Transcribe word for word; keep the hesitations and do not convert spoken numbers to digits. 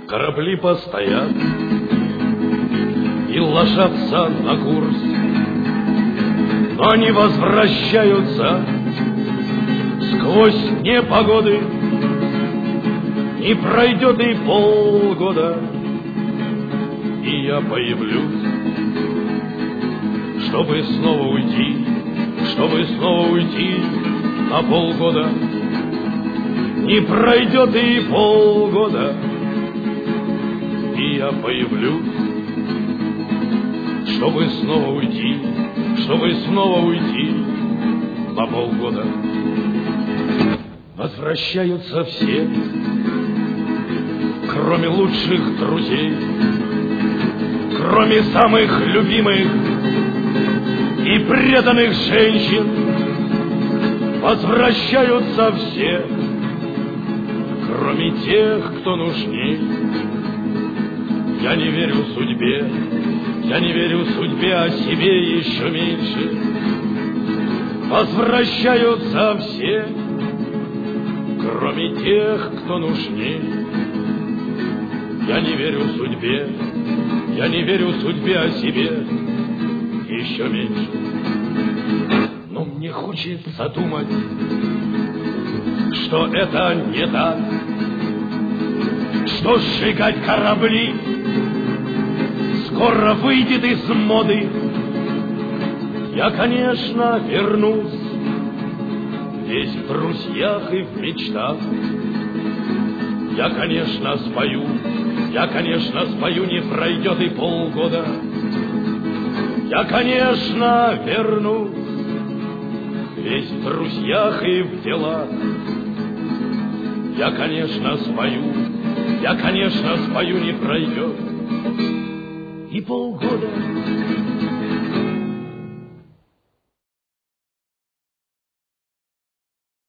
Корабли постоят и ложатся на курс, но они возвращаются сквозь непогоды. Не пройдет и полгода, и я появлюсь, чтобы снова уйти, чтобы снова уйти на полгода. Не пройдет и полгода, и я появлюсь, чтобы снова уйти, чтобы снова уйти на полгода. Возвращаются все, кроме лучших друзей, кроме самых любимых и преданных женщин. Возвращаются все, кроме тех, кто нужней. Я не верю судьбе, я не верю судьбе, а себе еще меньше. Возвращаются все, кроме тех, кто нужней. Я не верю судьбе, я не верю судьбе, а себе еще меньше. Но мне хочется думать, что это не так, что сжигать корабли скоро выйдет из моды. Я, конечно, вернусь, весь в друзьях и в мечтах. Я, конечно, спою, я, конечно, спою, не пройдет и полгода. Я, конечно, вернусь, весь в друзьях и в делах. Я, конечно, спою, я, конечно, спою, не пройдет и полгода.